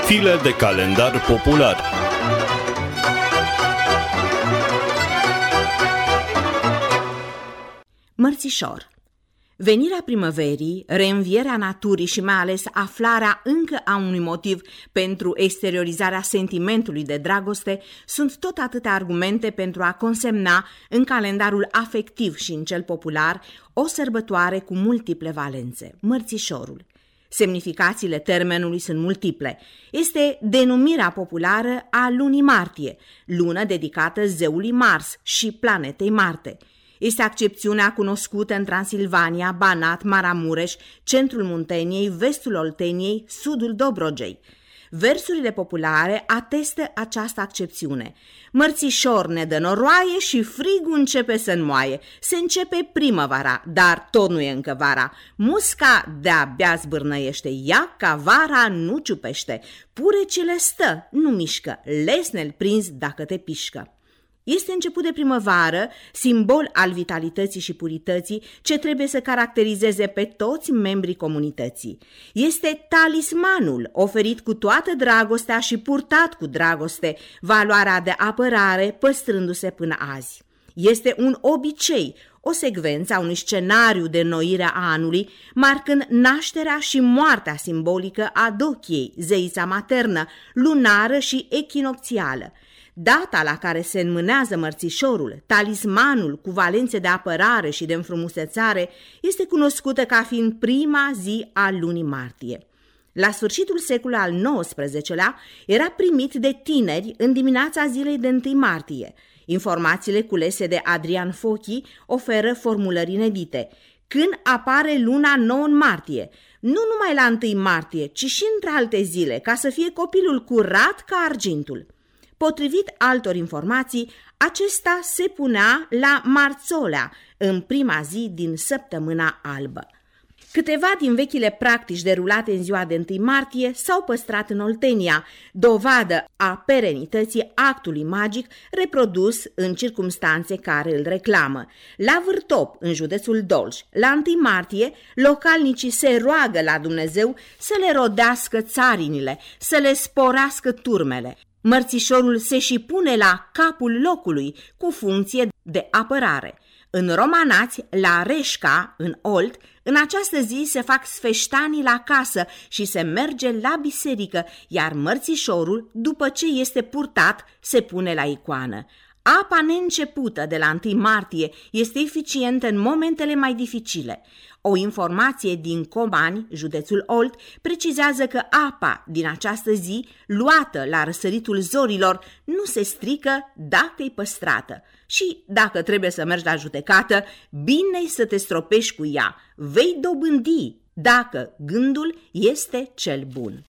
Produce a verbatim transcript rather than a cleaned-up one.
File de calendar popular. Mărțișor. Venirea primăverii, reînvierea naturii și mai ales aflarea încă a unui motiv pentru exteriorizarea sentimentului de dragoste sunt tot atâtea argumente pentru a consemna în calendarul afectiv și în cel popular o sărbătoare cu multiple valențe, mărțișorul. Semnificațiile termenului sunt multiple. Este denumirea populară a lunii martie, lună dedicată zeului Mars și planetei Marte. Este accepțiunea cunoscută în Transilvania, Banat, Maramureș, centrul Munteniei, vestul Olteniei, sudul Dobrogei. Versurile populare atestă această accepțiune. Mărțișor ne dă noroaie și frigul începe să înmoaie. Se începe primăvara, dar tot nu e încă vara. Musca de-abia zbârnăiește, ea ca vara nu ciupește. Purecele stă, nu mișcă, lesne-l prins dacă te pișcă. Este început de primăvară, simbol al vitalității și purității, ce trebuie să caracterizeze pe toți membrii comunității. Este talismanul oferit cu toată dragostea și purtat cu dragoste, valoarea de apărare păstrându-se până azi. Este un obicei, o secvență a unui scenariu de înnoire a anului, marcând nașterea și moartea simbolică a Dochiei, zeița maternă, lunară și echinocțială. Data la care se înmânează mărțișorul, talismanul cu valențe de apărare și de înfrumusețare, este cunoscută ca fiind prima zi a lunii martie. La sfârșitul secolului al nouăsprezecelea era primit de tineri în dimineața zilei de întâi martie. Informațiile culese de Adrian Fochi oferă formulări inedite. Când apare luna nouă în martie? Nu numai la întâi martie, ci și între alte zile, ca să fie copilul curat ca argintul. Potrivit altor informații, acesta se punea la Marțolea, în prima zi din săptămâna albă. Câteva din vechile practici derulate în ziua de întâi martie s-au păstrat în Oltenia, dovadă a perenității actului magic reprodus în circumstanțe care îl reclamă. La Vârtop, în județul Dolj, la întâi martie, localnicii se roagă la Dumnezeu să le rodească țarinile, să le sporească turmele. Mărțișorul se și pune la capul locului cu funcție de apărare. În Romanați, la Reșca, în Olt, în această zi se fac sfeștanii la casă și se merge la biserică, iar mărțișorul, după ce este purtat, se pune la icoană. Apa neîncepută de la întâi martie este eficientă în momentele mai dificile. O informație din Comani, județul Olt, precizează că apa din această zi, luată la răsăritul zorilor, nu se strică dacă-i păstrată. Și dacă trebuie să mergi la judecată, bine-i să te stropești cu ea, vei dobândi dacă gândul este cel bun.